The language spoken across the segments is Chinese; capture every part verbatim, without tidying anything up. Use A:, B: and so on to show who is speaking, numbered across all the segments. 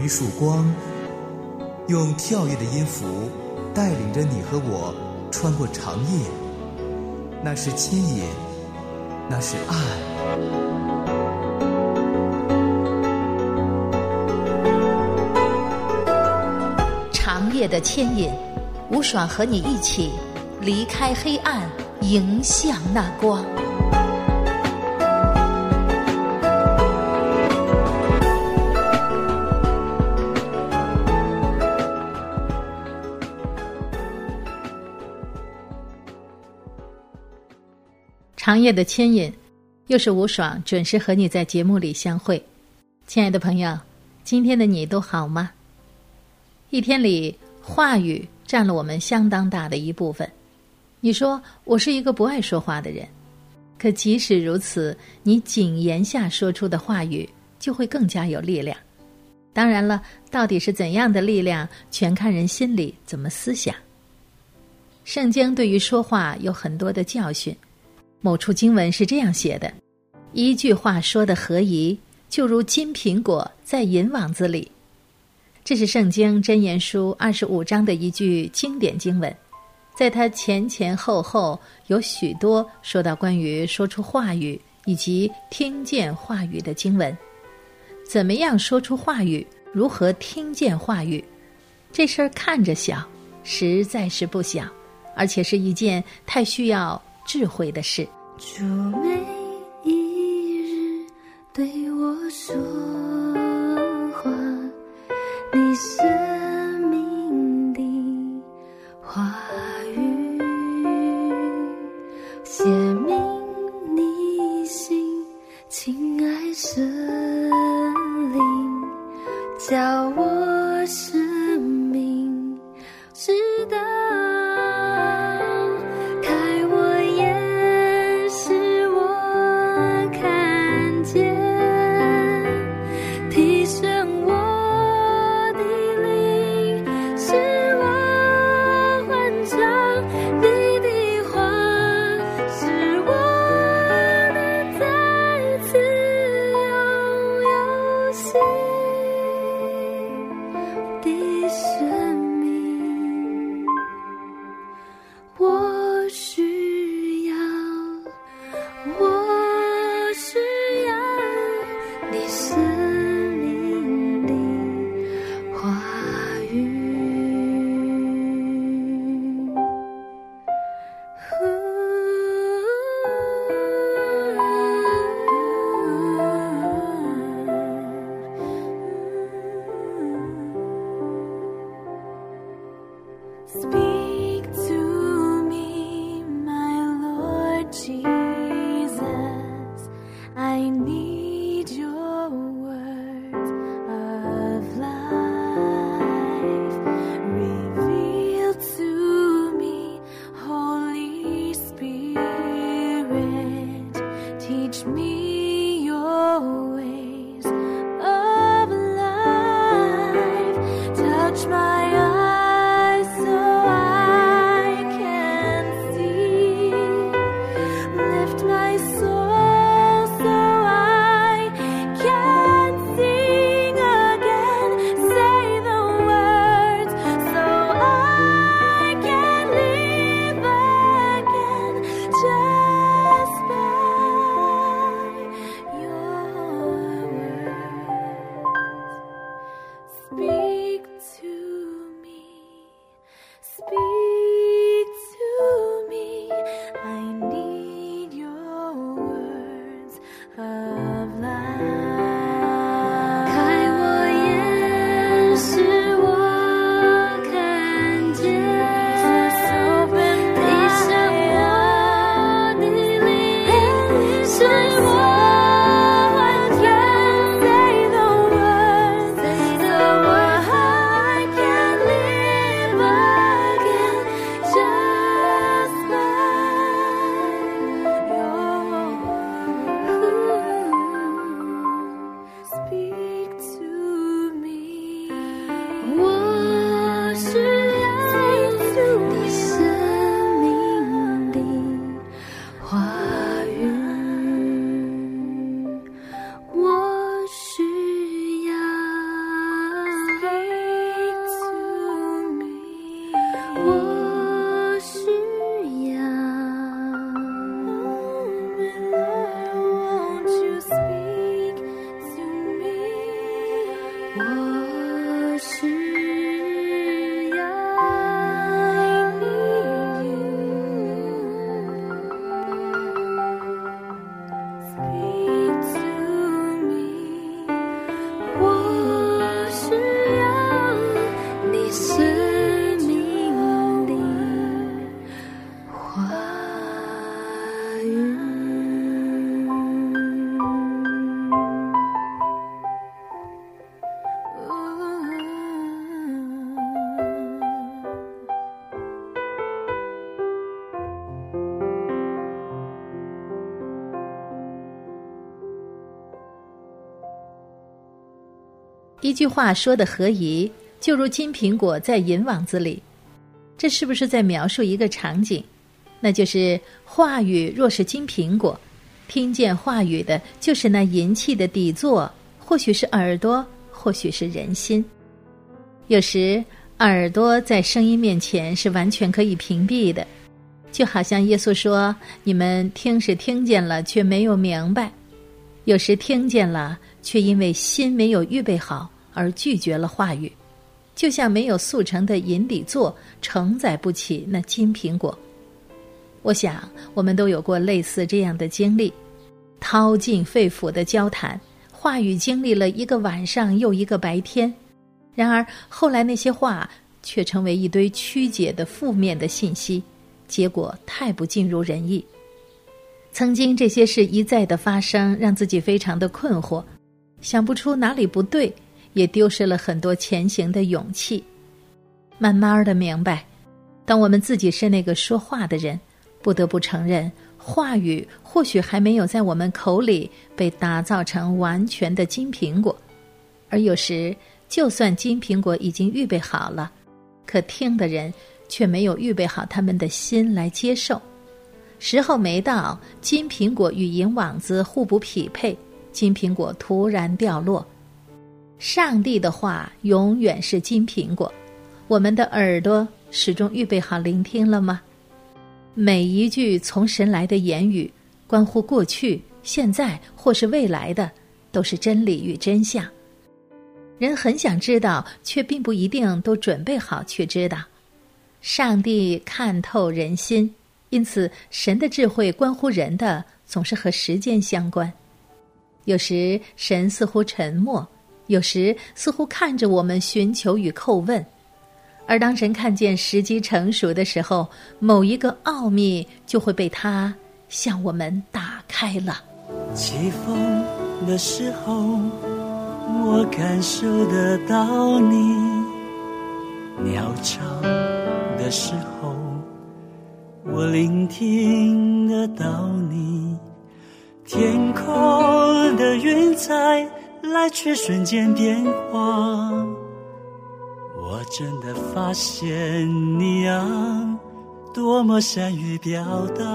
A: 一束光，用跳跃的音符带领着你和我穿过长夜。那是牵引，那是爱。
B: 长夜的牵引，吴爽和你一起离开黑暗，迎向那光。长夜的牵引，又是吴爽准时和你在节目里相会。亲爱的朋友，今天的你都好吗？一天里，话语占了我们相当大的一部分。你说我是一个不爱说话的人，可即使如此，你谨言下说出的话语就会更加有力量。当然了，到底是怎样的力量，全看人心里怎么思想。圣经对于说话有很多的教训，某处经文是这样写的：一句话说得合宜，就如金苹果在银网子里。这是圣经箴言书二十五章的一句经典经文，在它前前后后有许多说到关于说出话语以及听见话语的经文。怎么样说出话语，如何听见话语，这事儿看着小，实在是不小，而且是一件太需要智慧的事。
C: 主每一日对我说话，你生命的话语，写明你心，亲爱神灵，叫我生命知道。
B: 一句话说得合宜，就如金苹果在银网子里。这是不是在描述一个场景？那就是话语若是金苹果，听见话语的就是那银器的底座，或许是耳朵，或许是人心。有时耳朵在声音面前是完全可以屏蔽的，就好像耶稣说，你们听是听见了，却没有明白。有时听见了，却因为心没有预备好而拒绝了话语，就像没有速成的银底座承载不起那金苹果。我想我们都有过类似这样的经历，掏尽肺腑的交谈，话语经历了一个晚上又一个白天，然而后来那些话却成为一堆曲解的负面的信息，结果太不尽如人意。曾经这些事一再的发生，让自己非常的困惑，想不出哪里不对，也丢失了很多前行的勇气。慢慢的明白，当我们自己是那个说话的人，不得不承认，话语或许还没有在我们口里被打造成完全的金苹果，而有时就算金苹果已经预备好了，可听的人却没有预备好他们的心来接受。时候没到，金苹果与银网子互不匹配，金苹果突然掉落。上帝的话永远是金苹果，我们的耳朵始终预备好聆听了吗？每一句从神来的言语，关乎过去、现在或是未来的，都是真理与真相。人很想知道，却并不一定都准备好去知道。上帝看透人心，因此神的智慧关乎人的总是和时间相关。有时神似乎沉默，有时似乎看着我们寻求与叩问，而当神看见时机成熟的时候，某一个奥秘就会被他向我们打开了。
D: 起风的时候，我感受得到你；鸟巢的时候，我聆听得到你。天空的云彩来去瞬间变化，我真的发现你啊，多么善于表达。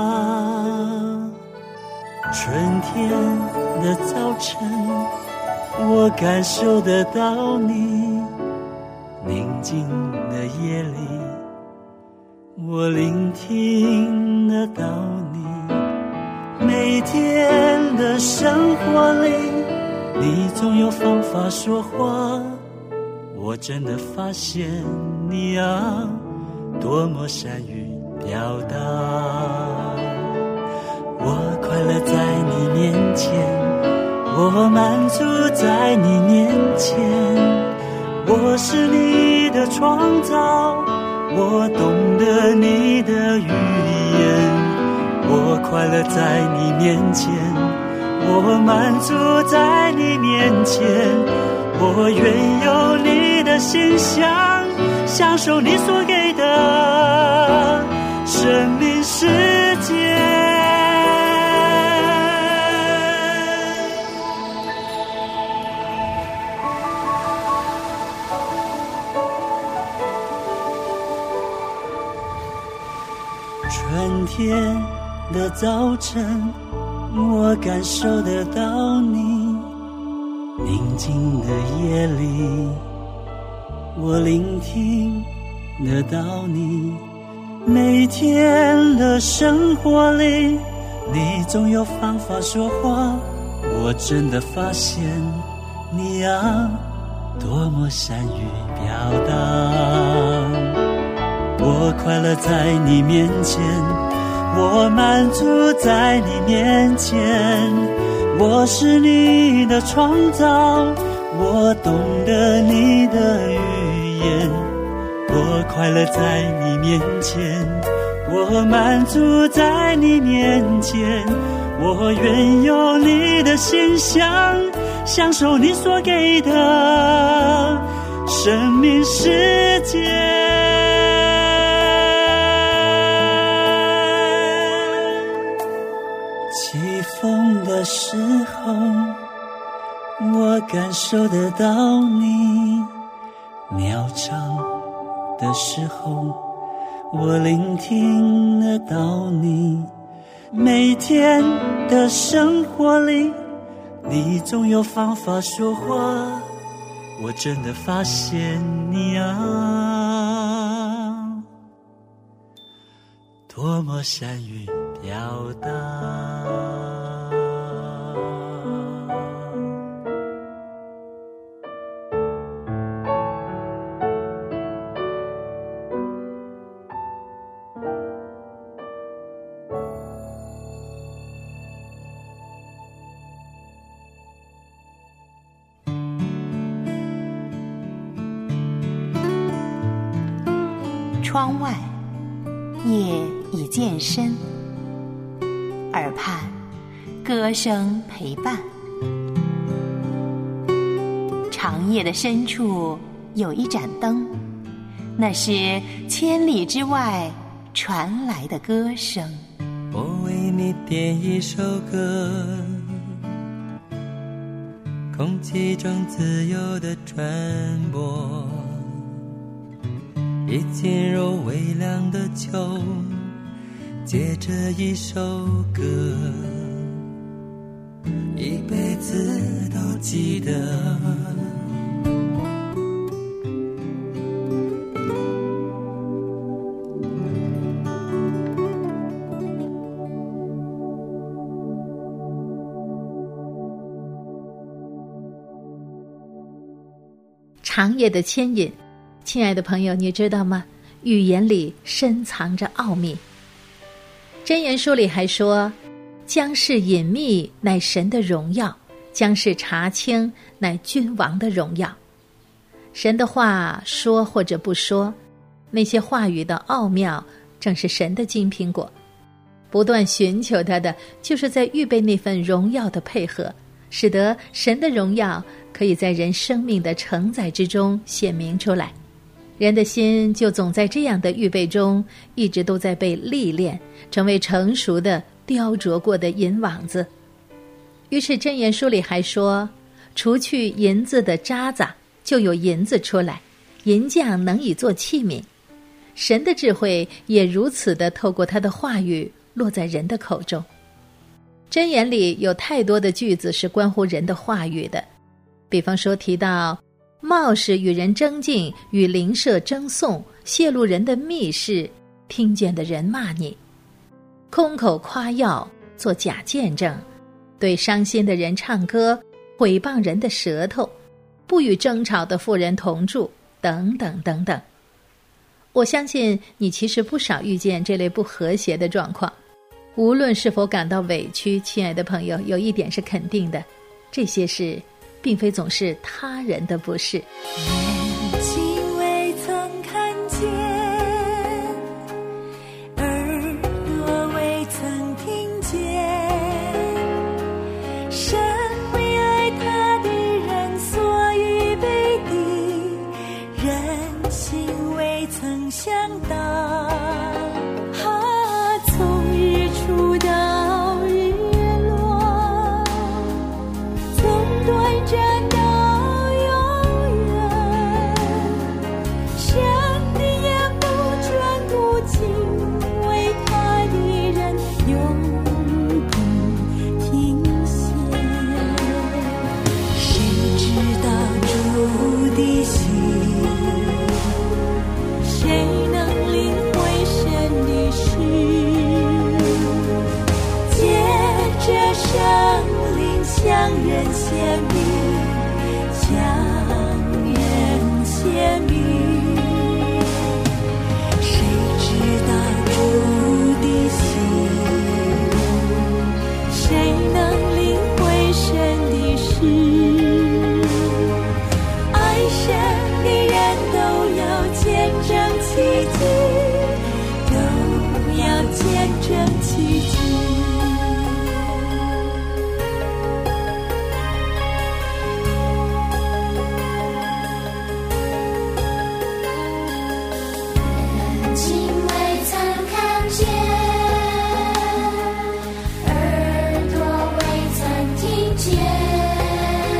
D: 春天的早晨，我感受得到你；宁静的夜里，我聆听得到你。每天的生活里，你总有方法说话，我真的发现你啊，多么善于表达。我快乐在你面前，我满足在你面前，我是你的创造，我懂得你的语言。我快乐在你面前，我满足在你面前，我愿有你的馨香，享受你所给的生命世界。春天的早晨，我感受得到你；宁静的夜里，我聆听得到你。每天的生活里，你总有方法说话，我真的发现你啊，多么善于表达。我快乐在你面前，我满足在你面前，我是你的创造，我懂得你的语言。我快乐在你面前，我满足在你面前，我愿有你的馨香，享受你所给的生命世界。起风的时候， 我感受得到你鸟唱的时候，我聆听得到你每天的生活里，你总有方法说话，我真的发现你啊，多么善于表达。
E: 窗外夜已渐深，耳畔歌声陪伴。长夜的深处有一盏灯，那是千里之外传来的歌声。
F: 我为你点一首歌，空气中自由的传播，已进入微凉的秋，借着一首歌，一辈子都记得。
B: 长夜的牵引，亲爱的朋友，你知道吗？语言里深藏着奥秘。箴言书里还说，将事隐秘乃神的荣耀，将事查清乃君王的荣耀。神的话说或者不说，那些话语的奥妙正是神的金苹果。不断寻求他的，就是在预备那份荣耀的配合，使得神的荣耀可以在人生命的承载之中显明出来。人的心就总在这样的预备中，一直都在被历练，成为成熟的雕琢过的银网子。于是箴言书里还说，除去银子的渣子，就有银子出来，银匠能以做器皿。神的智慧也如此的透过他的话语落在人的口中。箴言里有太多的句子是关乎人的话语的，比方说提到冒失与人争竞，与邻舍争讼，泄露人的密事，听见的人骂你，空口夸耀，做假见证，对伤心的人唱歌，毁谤人的舌头，不与争吵的妇人同住，等等等等。我相信你其实不少遇见这类不和谐的状况，无论是否感到委屈，亲爱的朋友，有一点是肯定的，这些事并非总是他人的不是。
C: 眼睛未曾看见，耳朵未曾听见，神为爱他的人所预备的，人心未曾想到。啊，从日出到日落，从短暂到向人显明，向人显明，谁知道主的心？谁能领会神的事？爱神的人都要见证奇迹，都要见证奇迹。
G: 耳朵未曾听见，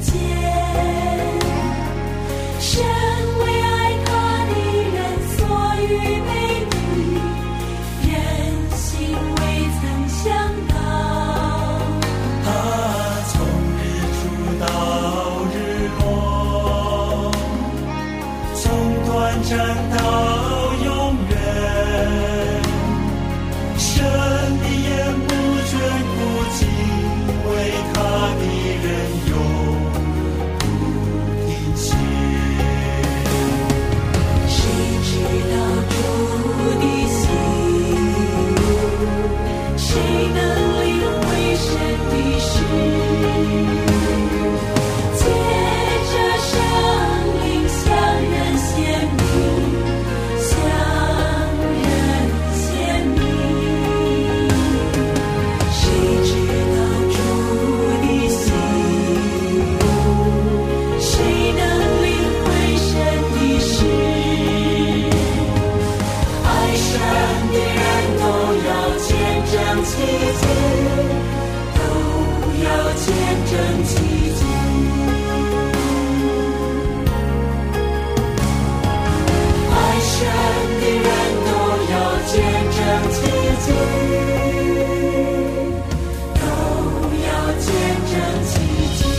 C: 见。神为爱他的人所预备的，人心未曾想到。
D: 他从日出到日落，从短暂到永远，神的眼目眷顾敬畏他的人永不停歇。
C: 谁知道主的心？谁能领会神的事？借着圣灵向人显明，向人显明。谁知道主的心？谁能领会神的事？爱神的人都要见证奇迹，都要见证奇迹。爱神的人都要见证奇迹，都要见证奇迹。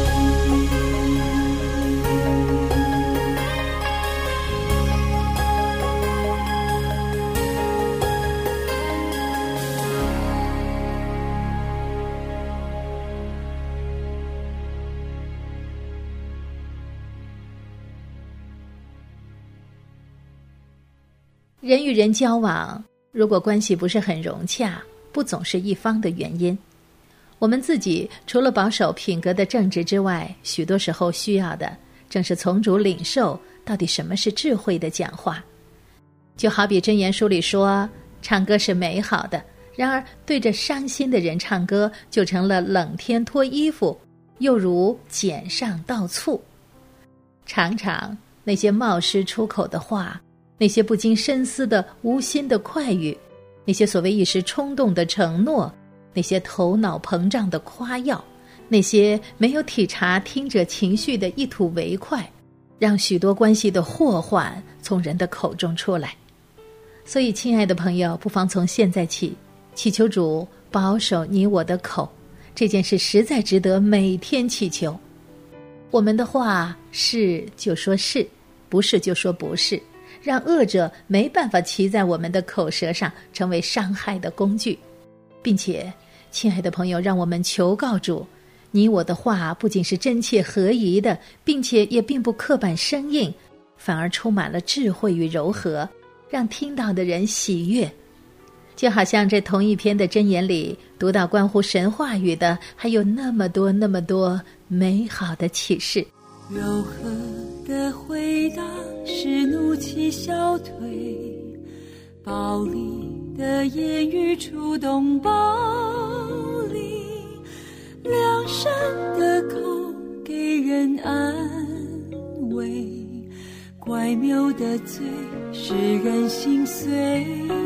B: 人与人交往，如果关系不是很融洽，不总是一方的原因。我们自己除了保守品格的正直之外，许多时候需要的正是从主领受到底什么是智慧的讲话。就好比箴言书里说，唱歌是美好的，然而对着伤心的人唱歌，就成了冷天脱衣服，又如碱上倒醋。常常那些冒失出口的话，那些不经深思的无心的快语，那些所谓一时冲动的承诺，那些头脑膨胀的夸耀，那些没有体察听者情绪的一吐为快，让许多关系的祸患从人的口中出来。所以亲爱的朋友，不妨从现在起祈求主保守你我的口，这件事实在值得每天祈求。我们的话是就说是，不是就说不是，让恶者没办法骑在我们的口舌上，成为伤害的工具。并且亲爱的朋友，让我们求告主，你我的话不仅是真切合宜的，并且也并不刻板生硬，反而充满了智慧与柔和，让听到的人喜悦。就好像这同一篇的箴言里读到关乎神话语的，还有那么多那么多美好的启示。
C: 柔和的回答使怒气消退，暴力的言语触动暴力，良善的口给人安慰，乖谬的嘴使人心碎。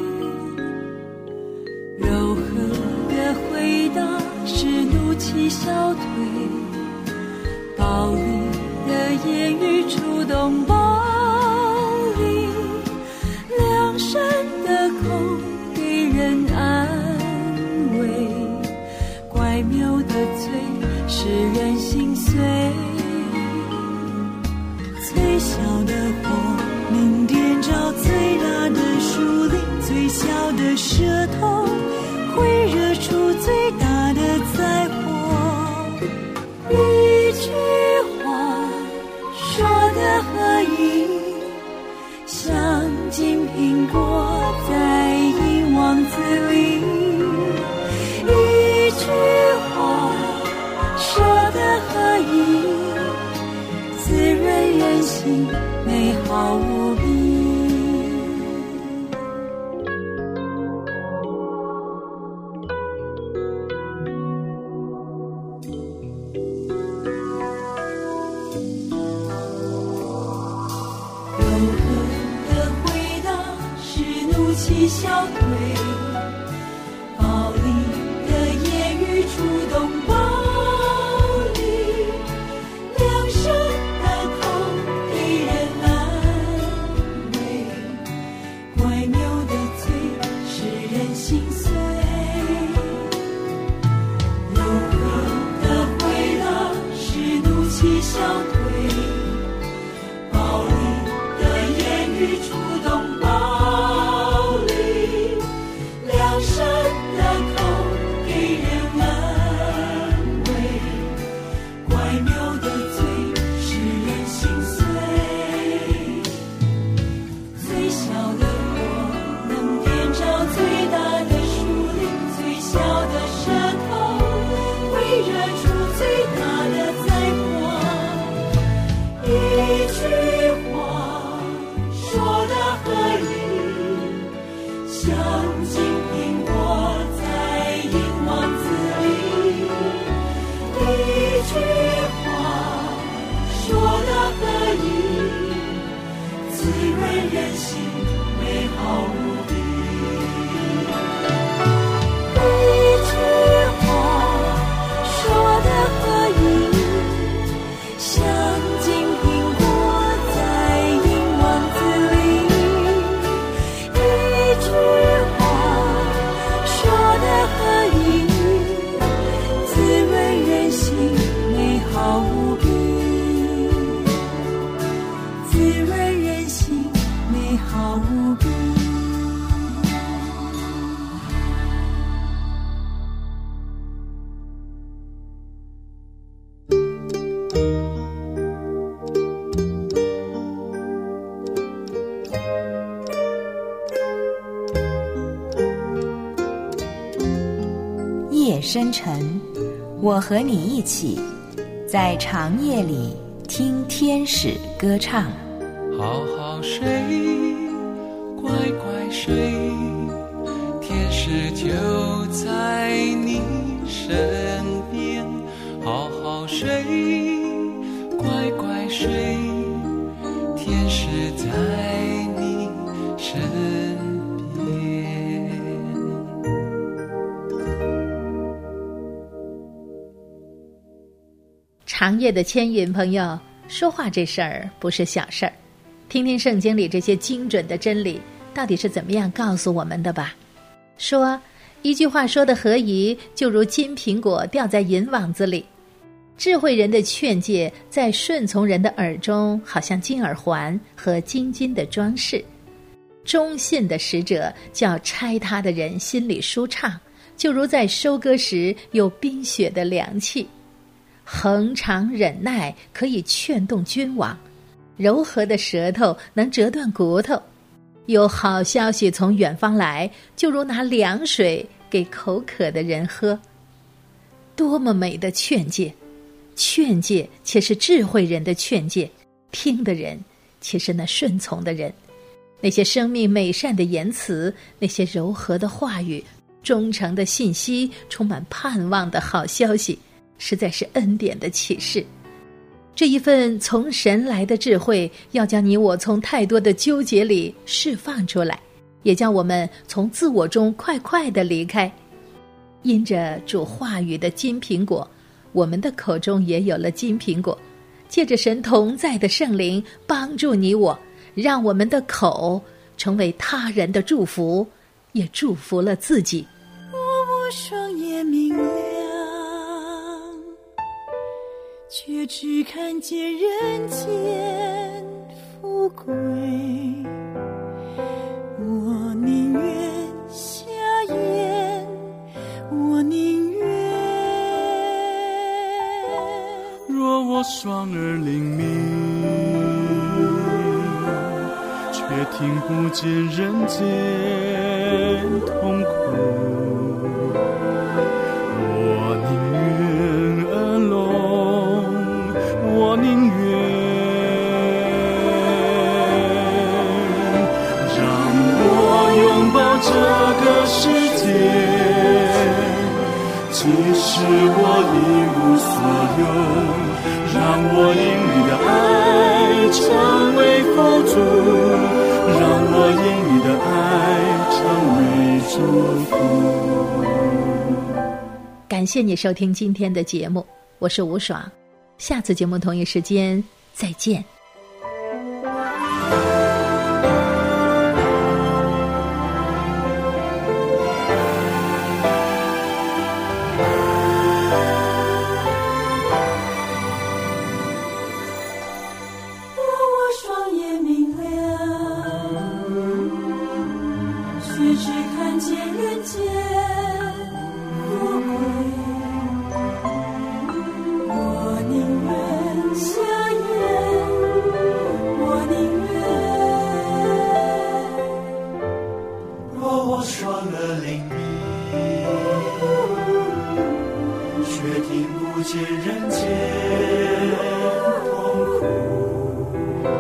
C: 柔和的回答使怒气消退，暴力的言语触动暴力，良善的口给人安慰，乖谬的嘴使人心碎。最小的火能点着最大的树林，最小的舌头会惹出最大的灾祸。一句话说得合宜，像金苹果在银网子里。一句话说得合宜，滋润人心，美好无比。气消退，暴力的言语触动暴力，
E: 夜深沉，我和你一起在长夜里听天使歌唱。
F: 好好睡，乖乖睡，天使就在你身边。好好睡，乖乖睡，天使在你身边。
B: 长夜的牵引，朋友，说话这事儿不是小事儿。听听圣经里这些精准的真理到底是怎么样告诉我们的吧。说一句话说的合宜，就如金苹果掉在银网子里。智慧人的劝诫在顺从人的耳中，好像金耳环和金金的装饰。忠信的使者叫拆他的人心里舒畅，就如在收割时有冰雪的凉气。恒常忍耐可以劝动君王，柔和的舌头能折断骨头。有好消息从远方来，就如拿凉水给口渴的人喝。多么美的劝诫！劝诫且是智慧人的劝诫，听的人且是那顺从的人。那些生命美善的言辞，那些柔和的话语，忠诚的信息，充满盼望的好消息，实在是恩典的启示。这一份从神来的智慧，要将你我从太多的纠结里释放出来，也将我们从自我中快快地离开。因着主话语的金苹果，我们的口中也有了金苹果。借着神同在的圣灵帮助你我，让我们的口成为他人的祝福，也祝福了自己。
C: 我双眼明亮，却只看见人间富贵。我宁愿瞎眼，我宁愿。
D: 若我双耳灵敏，却听不见人间痛苦。我宁愿alone，我宁愿让我拥抱这个世界，即使我一无所有。让我因你的爱成为富足，让我因你的爱成为祝福。
B: 感谢你收听今天的节目，我是吴爽，下次节目同一时间再见。
C: 只看见人间富贵，我宁愿瞎眼，我宁愿。
D: 若我双耳灵敏，却听不见人间痛苦。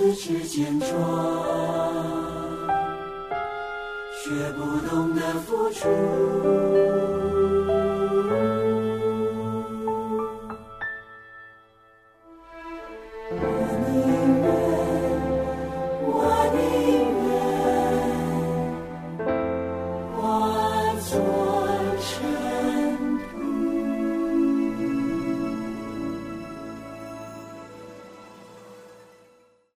C: 四肢健壮，学不懂得付出。